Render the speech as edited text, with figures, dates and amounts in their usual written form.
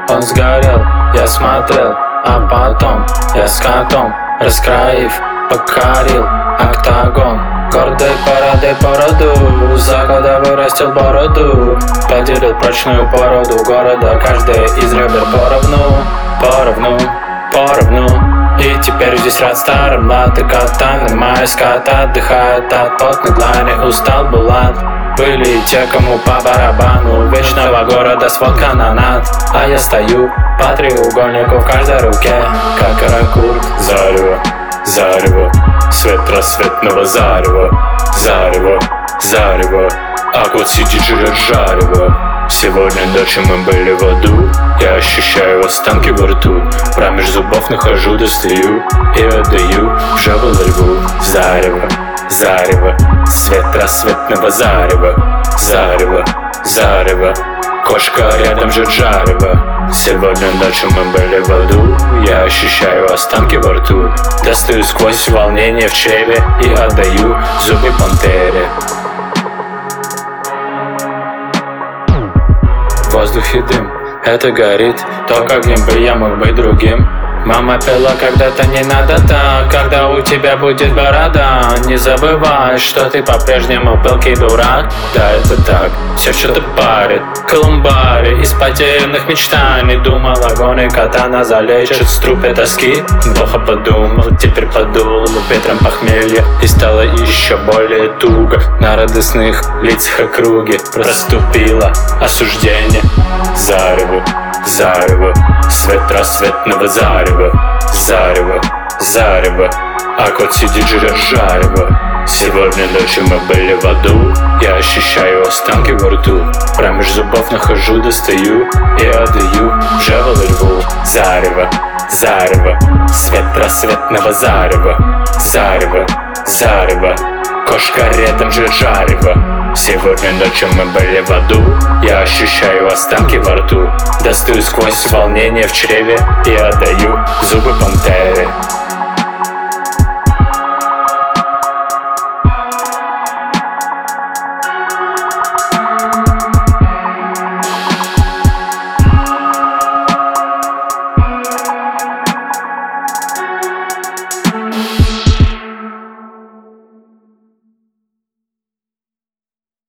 Он сгорел, я смотрел, а потом я с котом, раскроив, покорил октагон. Гордой парадой породу, за года вырастил бороду, поделил прочную породу города, каждая из ребер поровну, поровну, поровну. И теперь здесь рад старым лад и катаном, моя ската отдыхает от потной длани, устал Булат. Были те, кому по барабану вечного города свод канонат, а я стою по треугольнику в каждой руке, как каракур. Зарево, зарево, свет рассветного зарева, зарево, зарево, а кот сидит жрет жарево. Сегодня ночью мы были в аду, я ощущаю останки во рту, промеж зубов нахожу, достаю и отдаю в жабу льву. Зарево, зарево, свет рассветного зарева, зарево, зарево, кошка рядом жрет жарево. Сегодня ночью мы были в аду, я ощущаю останки во рту, достаю сквозь волнение в чреве и отдаю зубы пантере. В воздухе дым, это горит, то, каким бы я мог быть другим. Мама пела когда-то не надо так, когда у тебя будет борода. Не забывай, что ты по-прежнему пылкий дурак. Да, это так, все что-то парит. Колумбари из потерянных мечтаний. Думал, огонь и катана залечит с трупе тоски. Плохо подумал, теперь подул ветром похмелья, и стало еще более туго. На радостных лицах округи проступило осуждение. Зарево, зарево, свет рассветного зарева, зарево, зарево, а кот сидит жрет жарево. Сегодня ночью мы были в аду, я ощущаю останки во рту, промеж зубов нахожу, достаю и отдаю в жабу льву. Зарево, зарево, свет рассветного зарева, зарево, зарево, кошка рядом жрет жарево. Сегодня ночью мы были в аду, я ощущаю останки во рту, достаю сквозь волнение в чреве и отдаю зубы пантере.